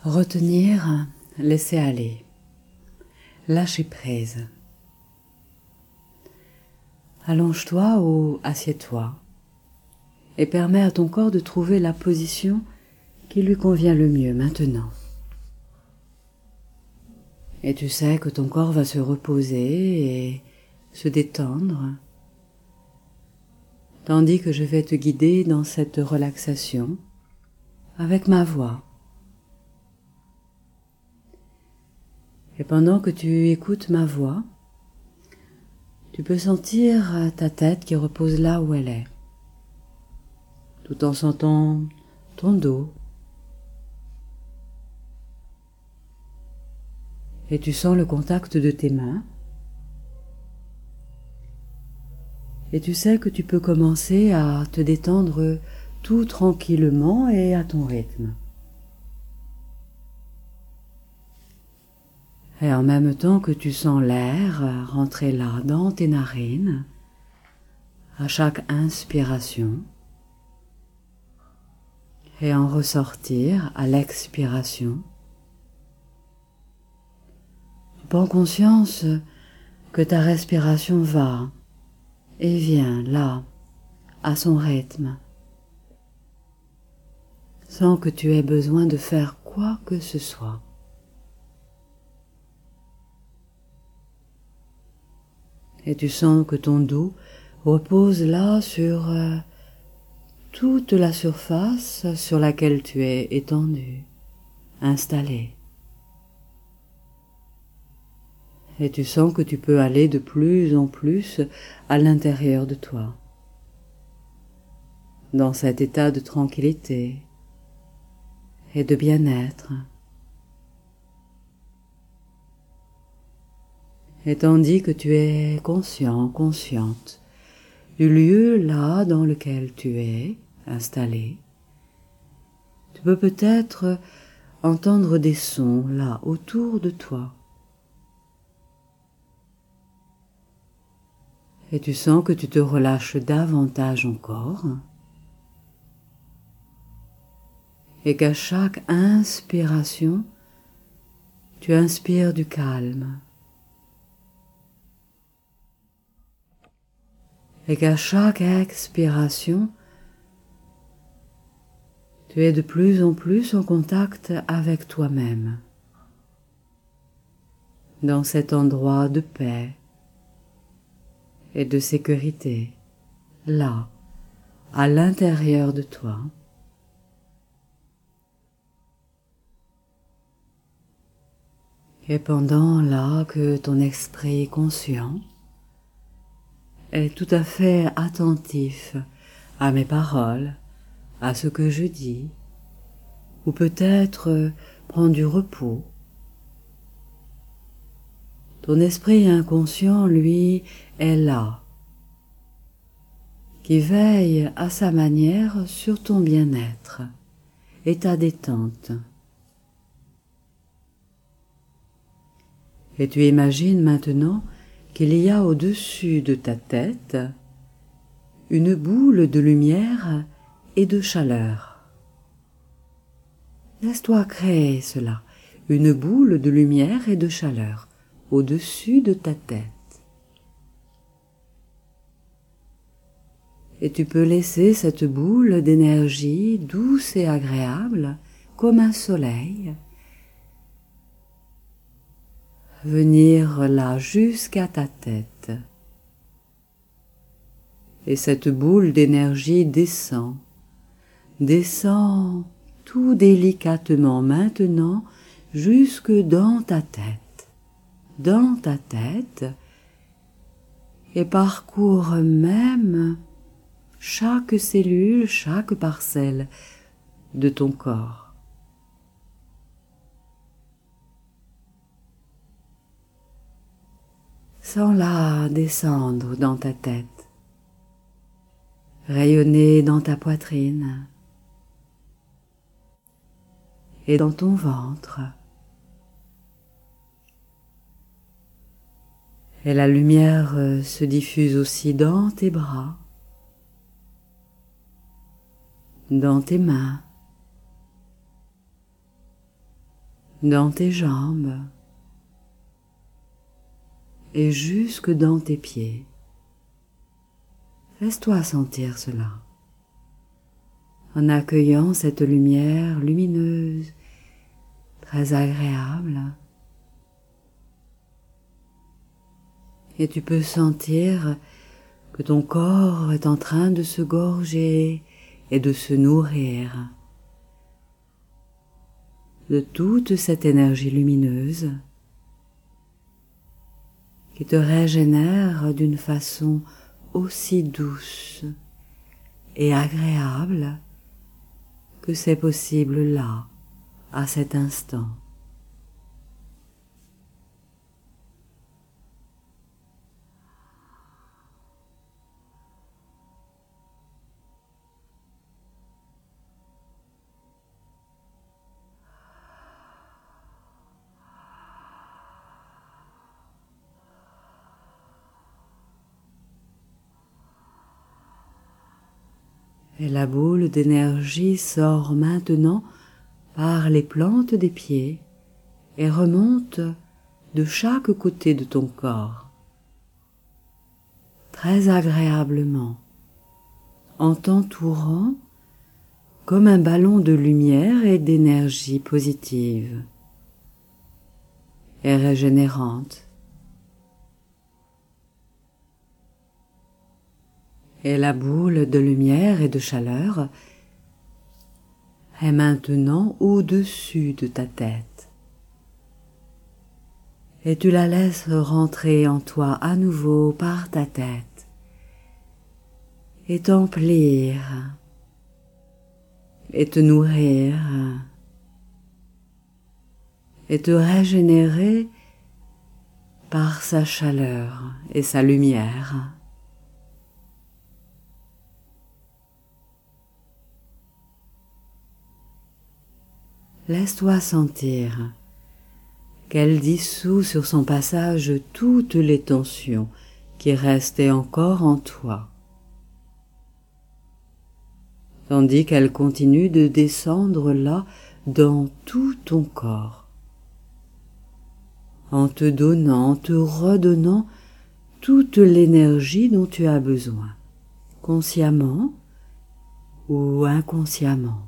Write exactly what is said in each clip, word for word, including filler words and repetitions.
Retenir, laisser aller, lâcher prise. Allonge-toi ou assieds-toi et permets à ton corps de trouver la position qui lui convient le mieux maintenant. Et tu sais que ton corps va se reposer et se détendre, tandis que je vais te guider dans cette relaxation avec ma voix. Et pendant que tu écoutes ma voix, tu peux sentir ta tête qui repose là où elle est, tout en sentant ton dos. Et tu sens le contact de tes mains. Et tu sais que tu peux commencer à te détendre tout tranquillement et à ton rythme. Et en même temps que tu sens l'air rentrer là dans tes narines, à chaque inspiration, et en ressortir à l'expiration, tu prends conscience que ta respiration va et vient là, à son rythme, sans que tu aies besoin de faire quoi que ce soit. Et tu sens que ton dos repose là sur euh, toute la surface sur laquelle tu es étendu, installé. Et tu sens que tu peux aller de plus en plus à l'intérieur de toi, dans cet état de tranquillité et de bien-être. Et tandis que tu es conscient, consciente du lieu là dans lequel tu es installé, tu peux peut-être entendre des sons là autour de toi. Et tu sens que tu te relâches davantage encore et qu'à chaque inspiration, tu inspires du calme. Et qu'à chaque expiration, tu es de plus en plus en contact avec toi-même, dans cet endroit de paix et de sécurité, là, à l'intérieur de toi. Et pendant là que ton esprit conscient est tout à fait attentif à mes paroles, à ce que je dis, ou peut-être prend du repos, ton esprit inconscient, lui, est là, qui veille à sa manière sur ton bien-être et ta détente. Et tu imagines maintenant qu'il y a au-dessus de ta tête une boule de lumière et de chaleur. Laisse-toi créer cela, une boule de lumière et de chaleur au-dessus de ta tête. Et tu peux laisser cette boule d'énergie douce et agréable, comme un soleil, venir là jusqu'à ta tête. Et cette boule d'énergie descend, descend tout délicatement maintenant jusque dans ta tête, dans ta tête, et parcourt même chaque cellule, chaque parcelle de ton corps. Sens-la descendre dans ta tête, rayonner dans ta poitrine et dans ton ventre. Et la lumière se diffuse aussi dans tes bras, dans tes mains, dans tes jambes et jusque dans tes pieds. Laisse-toi sentir cela, en accueillant cette lumière lumineuse, très agréable. Et tu peux sentir que ton corps est en train de se gorger et de se nourrir de toute cette énergie lumineuse qui te régénère d'une façon aussi douce et agréable que c'est possible là, à cet instant. Et la boule d'énergie sort maintenant par les plantes des pieds et remonte de chaque côté de ton corps, très agréablement, en t'entourant comme un ballon de lumière et d'énergie positive et régénérante. Et la boule de lumière et de chaleur est maintenant au-dessus de ta tête. Et tu la laisses rentrer en toi à nouveau par ta tête et t'emplir et te nourrir et te régénérer par sa chaleur et sa lumière. Laisse-toi sentir qu'elle dissout sur son passage toutes les tensions qui restaient encore en toi, tandis qu'elle continue de descendre là dans tout ton corps, en te donnant, en te redonnant toute l'énergie dont tu as besoin, consciemment ou inconsciemment.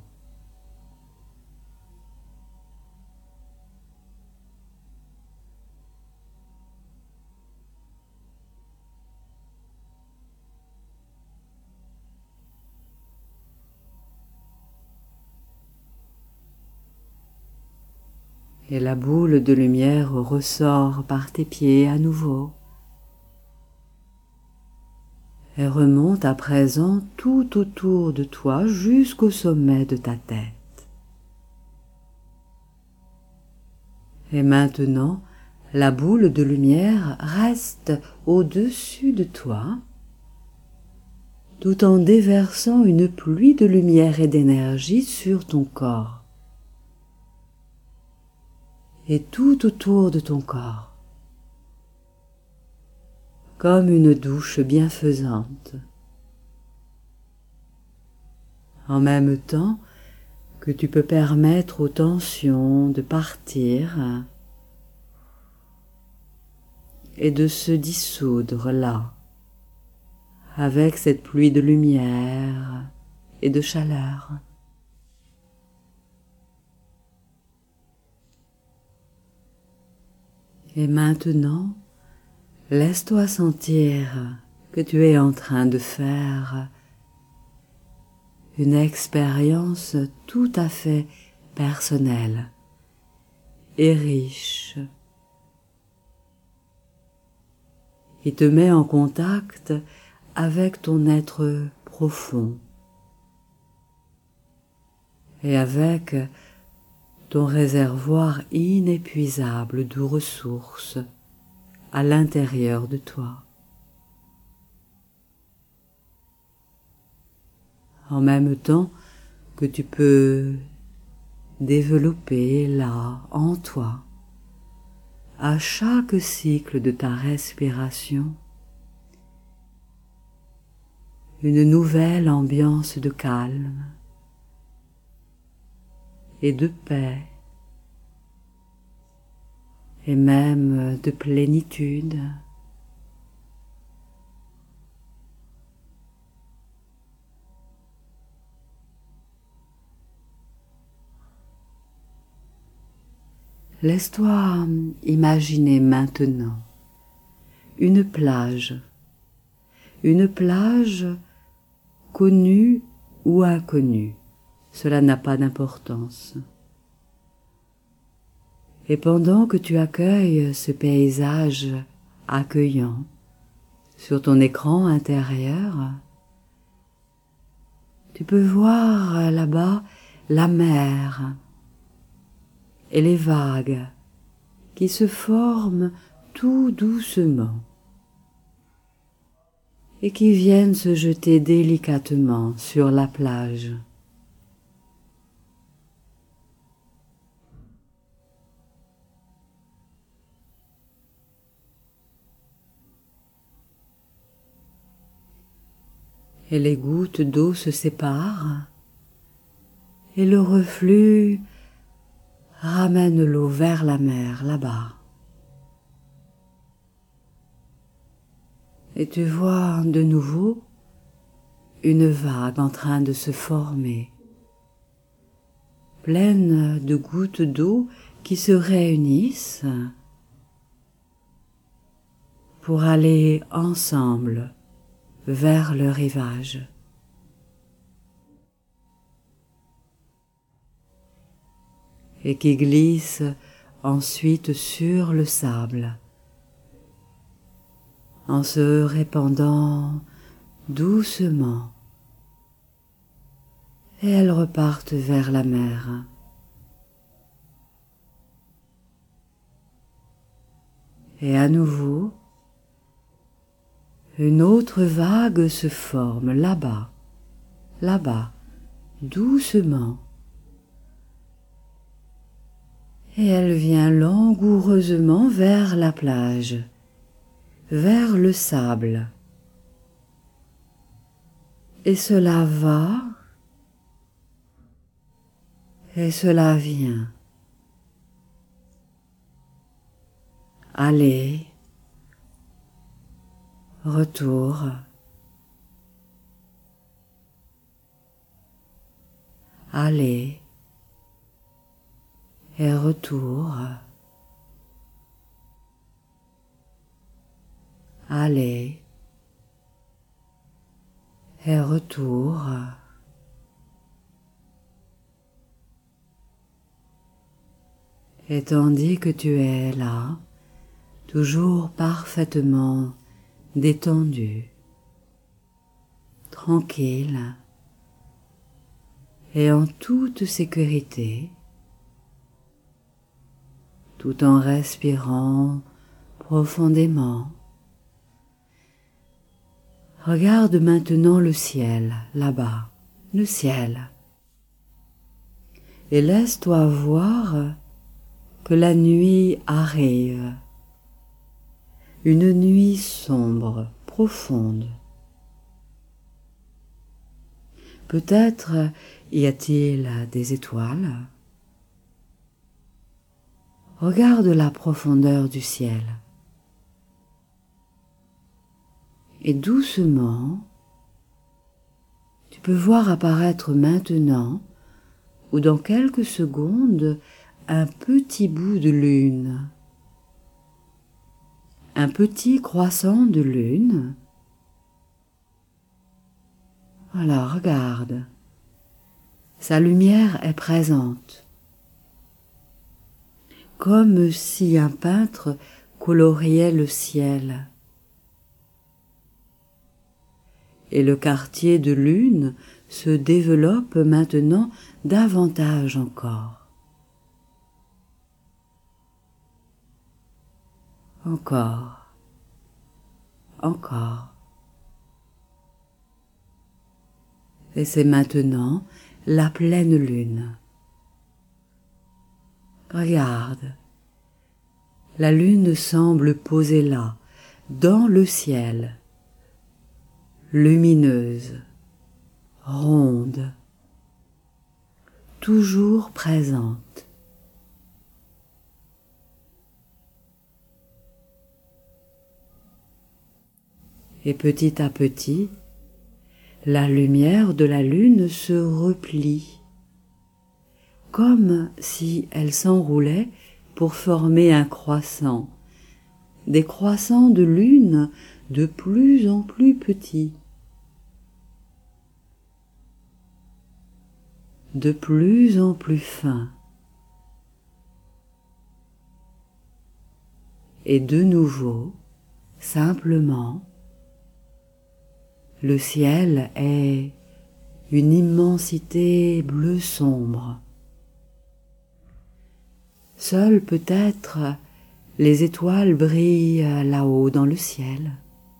Et la boule de lumière ressort par tes pieds à nouveau et remonte à présent tout autour de toi jusqu'au sommet de ta tête. Et maintenant, la boule de lumière reste au-dessus de toi, tout en déversant une pluie de lumière et d'énergie sur ton corps et tout autour de ton corps, comme une douche bienfaisante, en même temps que tu peux permettre aux tensions de partir et de se dissoudre là, avec cette pluie de lumière et de chaleur. Et maintenant, laisse-toi sentir que tu es en train de faire une expérience tout à fait personnelle et riche, qui te met en contact avec ton être profond et avec ton réservoir inépuisable de ressources à l'intérieur de toi. En même temps que tu peux développer là, en toi, à chaque cycle de ta respiration, une nouvelle ambiance de calme et de paix et même de plénitude. Laisse-toi imaginer maintenant une plage, une plage connue ou inconnue, cela n'a pas d'importance. Et pendant que tu accueilles ce paysage accueillant sur ton écran intérieur, tu peux voir là-bas la mer et les vagues qui se forment tout doucement et qui viennent se jeter délicatement sur la plage. Et les gouttes d'eau se séparent et le reflux ramène l'eau vers la mer là-bas. Et tu vois de nouveau une vague en train de se former, pleine de gouttes d'eau qui se réunissent pour aller ensemble vers le rivage. Et qui glissent ensuite sur le sable, en se répandant doucement, et elles repartent vers la mer. Et à nouveau, une autre vague se forme là-bas, là-bas, doucement. Et elle vient langoureusement vers la plage, vers le sable. Et cela va, et cela vient. Aller, retour. Aller et retour. Aller et retour. Et tandis que tu es là, toujours parfaitement détendu, tranquille et en toute sécurité, tout en respirant profondément. Regarde maintenant le ciel, là-bas, le ciel, et laisse-toi voir que la nuit arrive, une nuit sombre, profonde. Peut-être y a-t-il des étoiles? Regarde la profondeur du ciel. Et doucement, tu peux voir apparaître maintenant, ou dans quelques secondes, un petit bout de lune, un petit croissant de lune. Voilà, regarde, sa lumière est présente, comme si un peintre coloriait le ciel. Et le quartier de lune se développe maintenant davantage encore. Encore, encore. Et c'est maintenant la pleine lune. Regarde, la lune semble posée là, dans le ciel, lumineuse, ronde, toujours présente. Et petit à petit, la lumière de la lune se replie, comme si elle s'enroulait pour former un croissant, des croissants de lune de plus en plus petits, de plus en plus fins. Et de nouveau, simplement, le ciel est une immensité bleu sombre. Seules peut-être les étoiles brillent là-haut dans le ciel.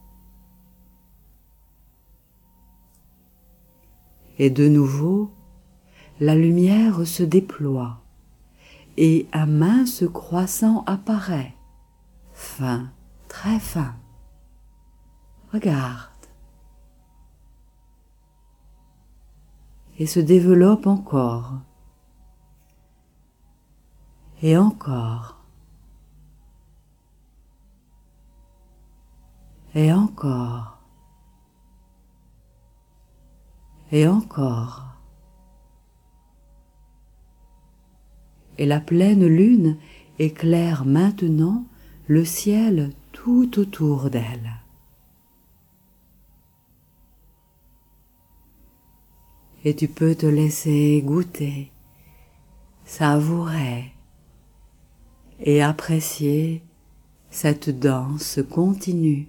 Et de nouveau, la lumière se déploie et un mince croissant apparaît, fin, très fin. Regarde. Et se développe encore. Et encore. Et encore. Et encore. Et la pleine lune éclaire maintenant le ciel tout autour d'elle. Et tu peux te laisser goûter, savourer et apprécier cette danse continue,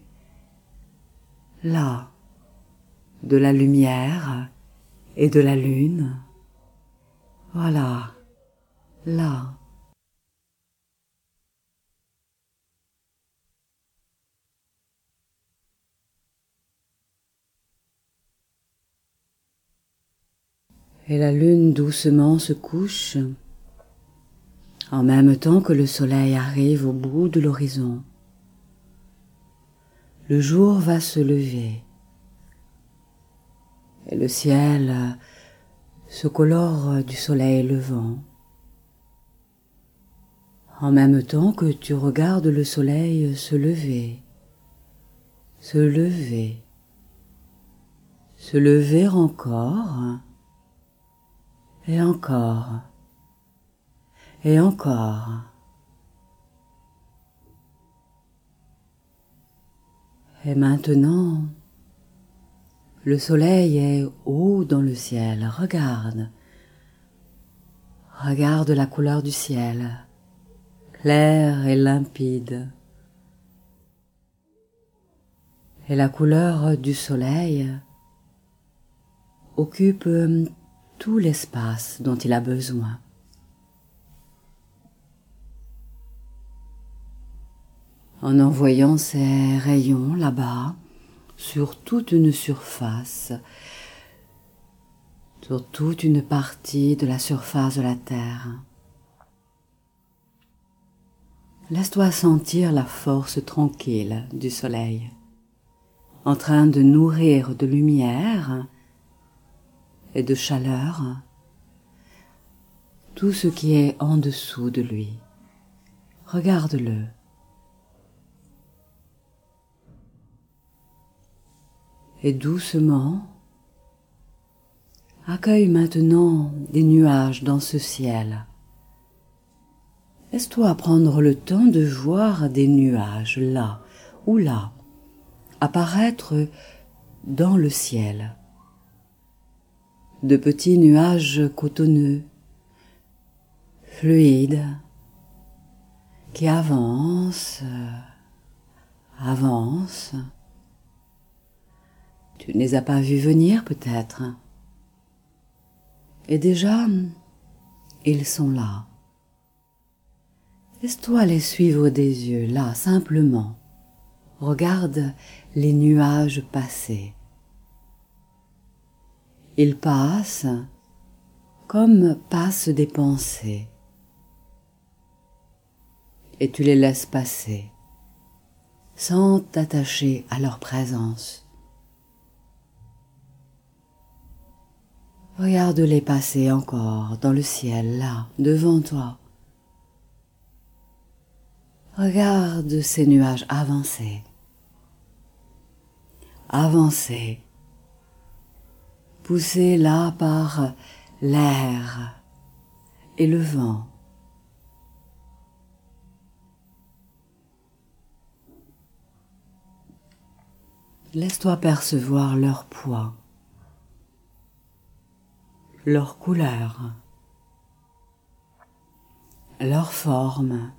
là, de la lumière et de la lune. Voilà, là. Et la lune doucement se couche, en même temps que le soleil arrive au bout de l'horizon. Le jour va se lever, et le ciel se colore du soleil levant. En même temps que tu regardes le soleil se lever, se lever, se lever encore, et encore, et encore. Et maintenant, le soleil est haut dans le ciel. Regarde, regarde la couleur du ciel, clair et limpide. Et la couleur du soleil occupe tout l'espace dont il a besoin. En envoyant ses rayons là-bas, sur toute une surface, sur toute une partie de la surface de la Terre. Laisse-toi sentir la force tranquille du soleil, en train de nourrir de lumière et de chaleur tout ce qui est en dessous de lui. Regarde-le. Et doucement, accueille maintenant des nuages dans ce ciel. Laisse-toi prendre le temps de voir des nuages là ou là apparaître dans le ciel. De petits nuages cotonneux, fluides, qui avancent, avancent. Tu ne les as pas vus venir peut-être. Et déjà, ils sont là. Laisse-toi les suivre des yeux, là, simplement. Regarde les nuages passer. Ils passent comme passent des pensées. Et tu les laisses passer, sans t'attacher à leur présence. Regarde-les passer encore dans le ciel, là, devant toi. Regarde ces nuages avancer. avancer, poussé là par l'air et le vent. Laisse-toi percevoir leur poids, leur couleur, leur forme.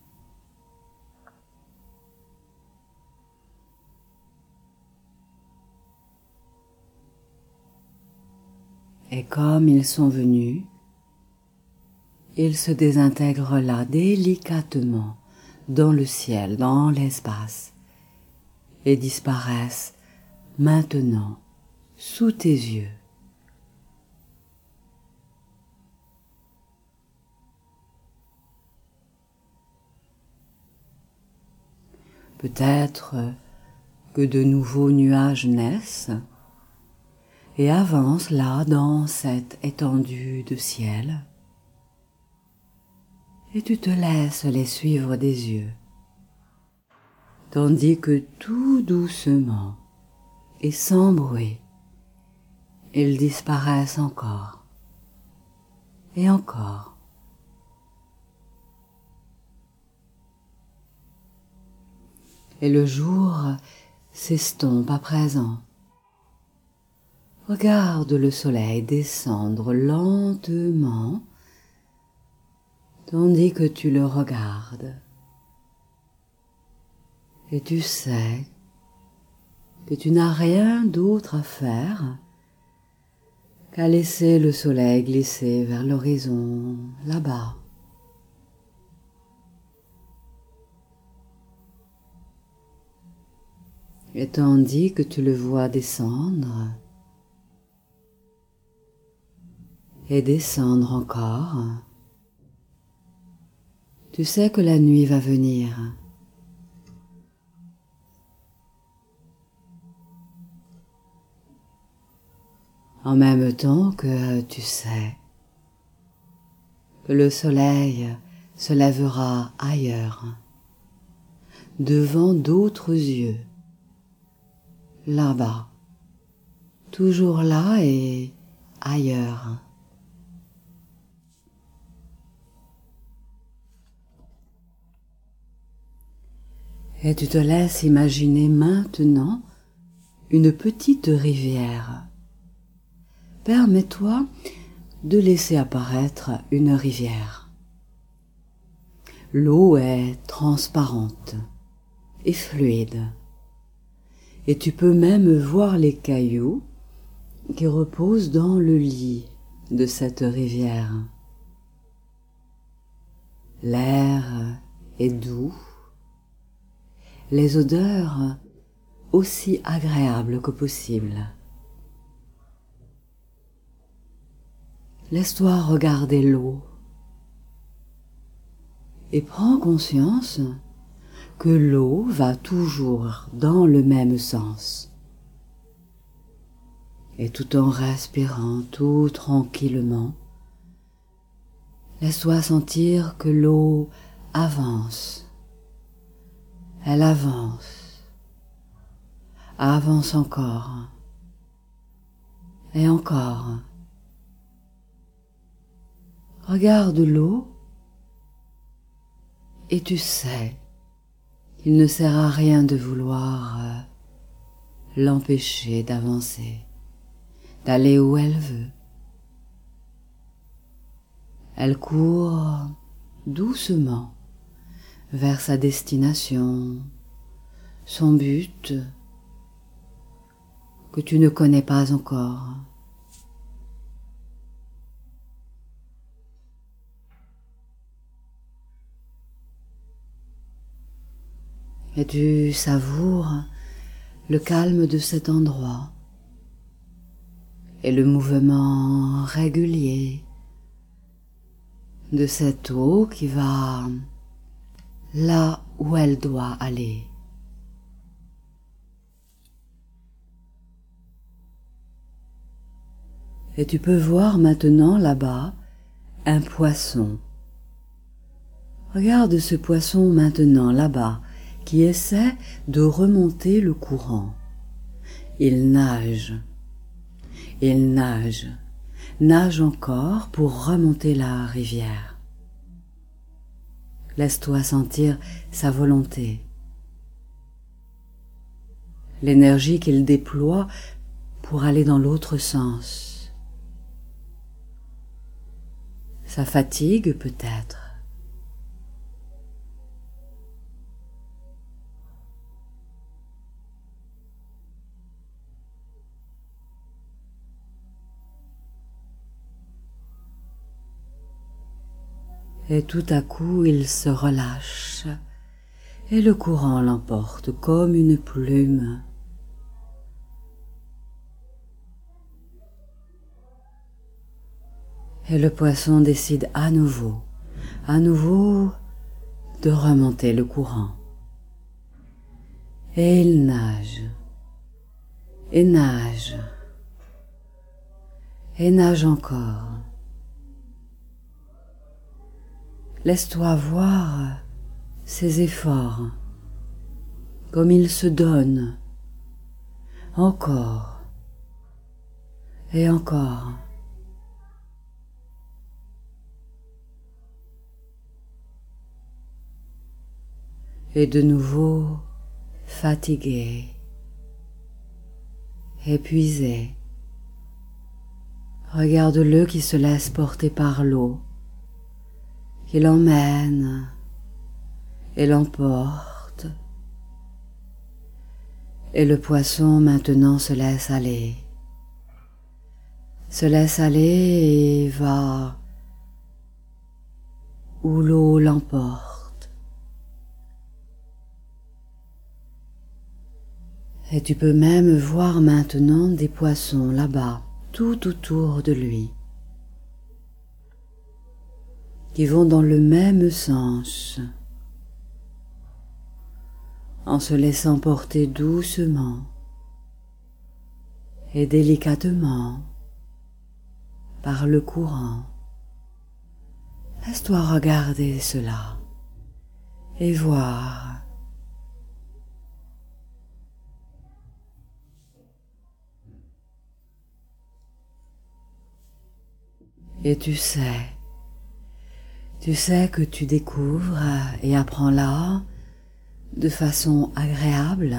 Et comme ils sont venus, ils se désintègrent là délicatement dans le ciel, dans l'espace, et disparaissent maintenant sous tes yeux. Peut-être que de nouveaux nuages naissent et avancent là dans cette étendue de ciel, et tu te laisses les suivre des yeux, tandis que tout doucement et sans bruit, ils disparaissent encore et encore. Et le jour s'estompe à présent. Regarde le soleil descendre lentement, tandis que tu le regardes. Et tu sais que tu n'as rien d'autre à faire qu'à laisser le soleil glisser vers l'horizon là-bas. Et tandis que tu le vois descendre, et descendre encore, tu sais que la nuit va venir. En même temps que tu sais que le soleil se lèvera ailleurs, devant d'autres yeux, là-bas, toujours là et ailleurs. Et tu te laisses imaginer maintenant une petite rivière. Permets-toi de laisser apparaître une rivière. L'eau est transparente et fluide, et tu peux même voir les cailloux qui reposent dans le lit de cette rivière. L'air est doux, les odeurs aussi agréables que possible. Laisse-toi regarder l'eau et prends conscience que l'eau va toujours dans le même sens. Et tout en respirant tout tranquillement, laisse-toi sentir que l'eau avance. Elle avance, avance encore et encore. Regarde l'eau et tu sais qu'il ne sert à rien de vouloir euh, l'empêcher d'avancer, d'aller où elle veut. Elle court doucement vers sa destination, son but que tu ne connais pas encore. Et tu savoures le calme de cet endroit et le mouvement régulier de cette eau qui va là où elle doit aller. Et tu peux voir maintenant là-bas un poisson. Regarde ce poisson maintenant là-bas qui essaie de remonter le courant. Il nage, il nage, nage encore pour remonter la rivière. Laisse-toi sentir sa volonté, l'énergie qu'il déploie pour aller dans l'autre sens. Sa fatigue peut-être. Et tout à coup, il se relâche et le courant l'emporte comme une plume. Et le poisson décide à nouveau, à nouveau de remonter le courant. Et il nage, et nage, et nage encore. Laisse-toi voir ses efforts, comme il se donne, encore et encore. Et de nouveau fatigué, épuisé. Regarde-le qui se laisse porter par l'eau, qui l'emmène et l'emporte. Et le poisson maintenant se laisse aller, se laisse aller et va où l'eau l'emporte. Et tu peux même voir maintenant des poissons là-bas, tout autour de lui, qui vont dans le même sens, en se laissant porter doucement et délicatement par le courant. Laisse-toi regarder cela et voir. Et tu sais, tu sais que tu découvres et apprends là, de façon agréable,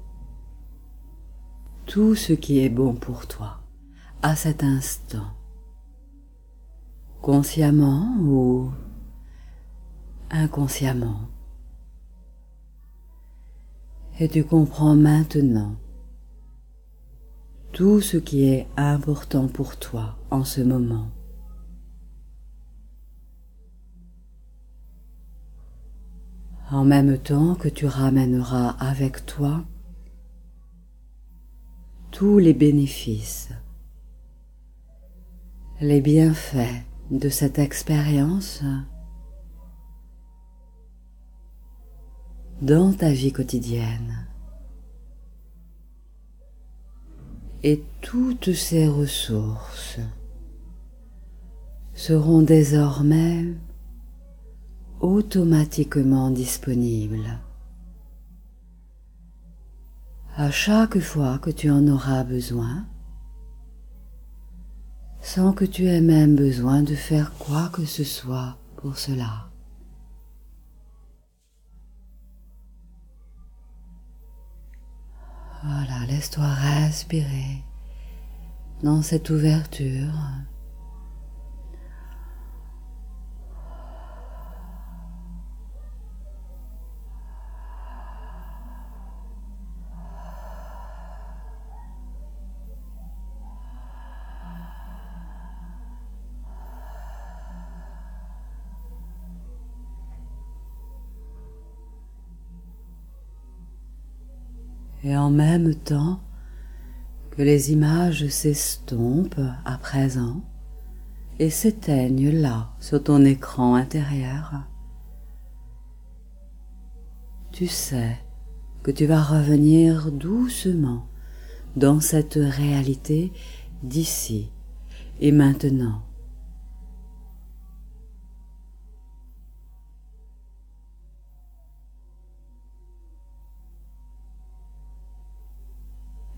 tout ce qui est bon pour toi, à cet instant, consciemment ou inconsciemment. Et tu comprends maintenant tout ce qui est important pour toi en ce moment. En même temps que tu ramèneras avec toi tous les bénéfices, les bienfaits de cette expérience dans ta vie quotidienne. Et toutes ces ressources seront désormais automatiquement disponible à chaque fois que tu en auras besoin, sans que tu aies même besoin de faire quoi que ce soit pour cela. Voilà, laisse-toi respirer dans cette ouverture. Et en même temps que les images s'estompent à présent et s'éteignent là sur ton écran intérieur, tu sais que tu vas revenir doucement dans cette réalité d'ici et maintenant.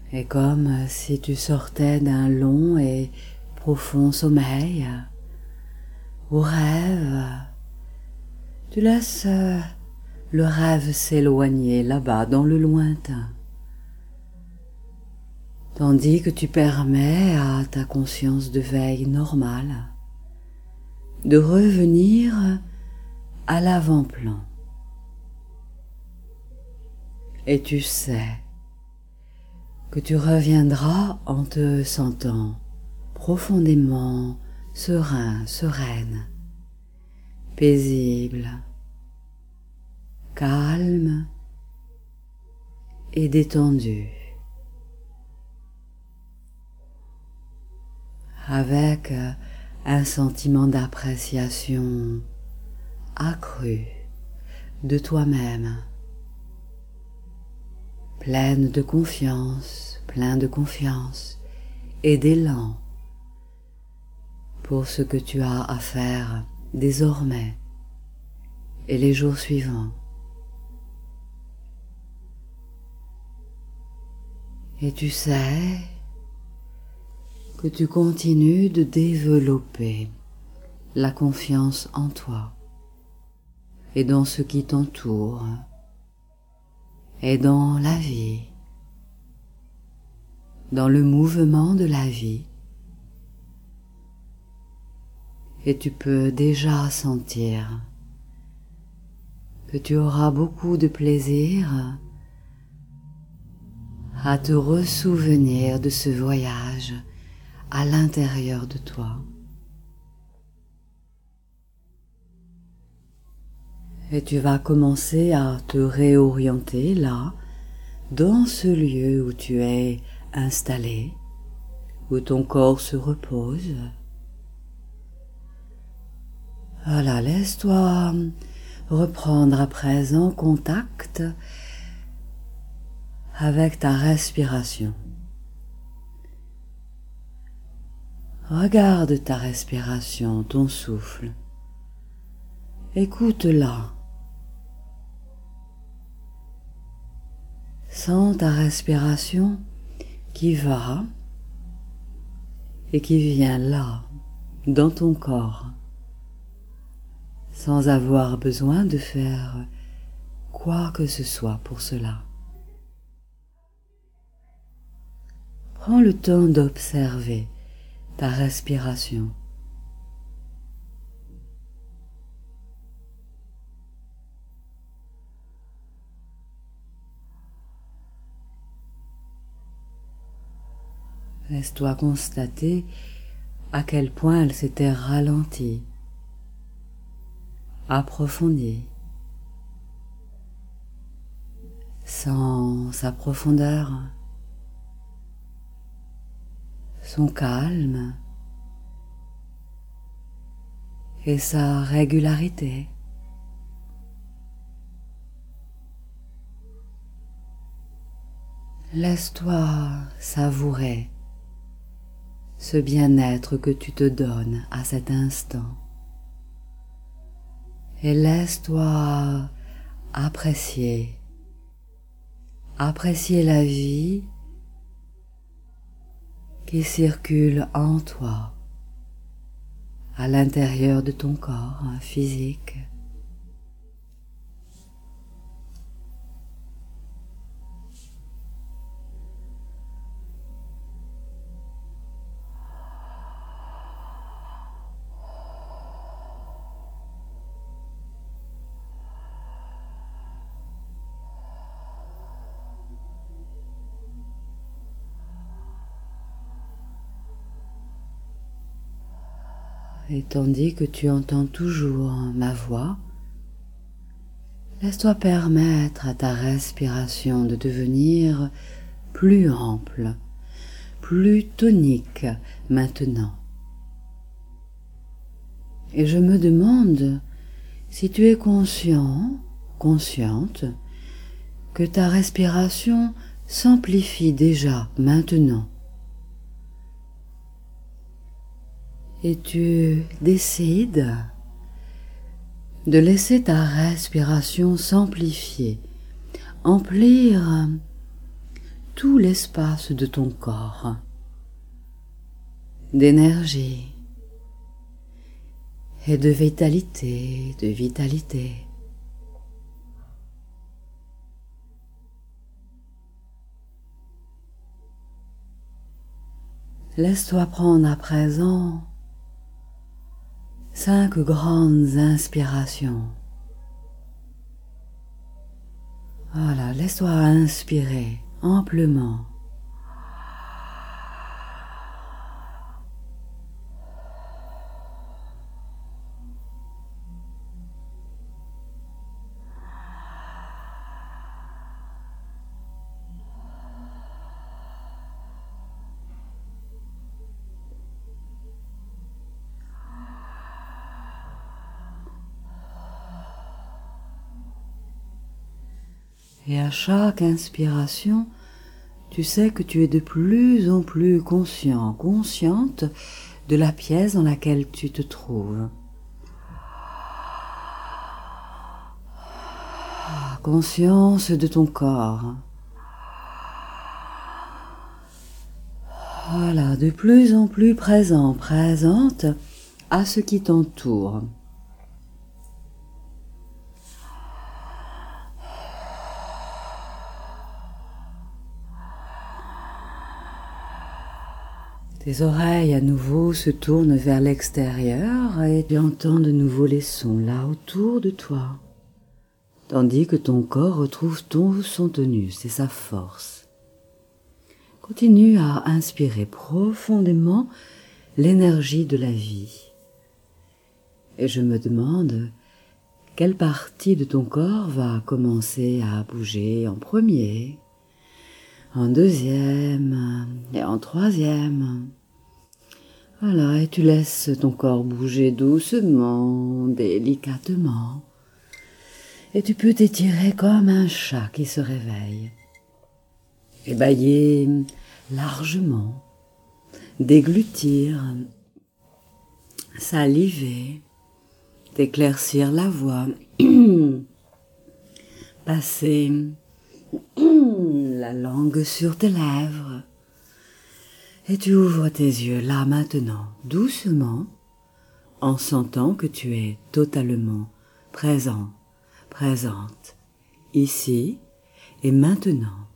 Et comme si tu sortais d'un long et profond sommeil ou rêve, tu laisses le rêve s'éloigner là-bas dans le lointain, tandis que tu permets à ta conscience de veille normale de revenir à l'avant-plan. Et tu sais que tu reviendras en te sentant profondément serein, sereine, paisible, calme et détendu, avec un sentiment d'appréciation accru de toi-même, pleine de confiance, plein de confiance et d'élan pour ce que tu as à faire désormais et les jours suivants. Et tu sais que tu continues de développer la confiance en toi et dans ce qui t'entoure et dans la vie, dans le mouvement de la vie. Et tu peux déjà sentir que tu auras beaucoup de plaisir à te ressouvenir de ce voyage à l'intérieur de toi. Et tu vas commencer à te réorienter là, dans ce lieu où tu es installé, où ton corps se repose. Voilà, laisse-toi reprendre à présent contact avec ta respiration. Regarde ta respiration, ton souffle. Écoute-la. Sens ta respiration qui va et qui vient là, dans ton corps, sans avoir besoin de faire quoi que ce soit pour cela. Prends le temps d'observer ta respiration. Laisse-toi constater à quel point elle s'était ralentie, approfondie, sans sa profondeur, son calme et sa régularité. Laisse-toi savourer ce bien-être que tu te donnes à cet instant et laisse-toi apprécier, apprécier la vie qui circule en toi, à l'intérieur de ton corps physique. Et tandis que tu entends toujours ma voix, laisse-toi permettre à ta respiration de devenir plus ample, plus tonique maintenant. Et je me demande si tu es conscient, consciente, que ta respiration s'amplifie déjà maintenant. Et tu décides de laisser ta respiration s'amplifier, emplir tout l'espace de ton corps, d'énergie et de vitalité, de vitalité. Laisse-toi prendre à présent cinq grandes inspirations. Voilà, laisse-toi inspirer amplement. Et à chaque inspiration, tu sais que tu es de plus en plus conscient, consciente de la pièce dans laquelle tu te trouves. Conscience de ton corps. Voilà, de plus en plus présent, présente à ce qui t'entoure. Tes oreilles à nouveau se tournent vers l'extérieur et tu entends de nouveau les sons là autour de toi, tandis que ton corps retrouve ton, son tonus et sa force. Continue à inspirer profondément l'énergie de la vie. Et je me demande quelle partie de ton corps va commencer à bouger en premier, en deuxième et en troisième. Voilà, et tu laisses ton corps bouger doucement, délicatement. Et tu peux t'étirer comme un chat qui se réveille. Et bâiller largement, déglutir, saliver, t'éclaircir la voix, passer la langue sur tes lèvres. Et tu ouvres tes yeux là maintenant, doucement, en sentant que tu es totalement présent, présente, ici et maintenant.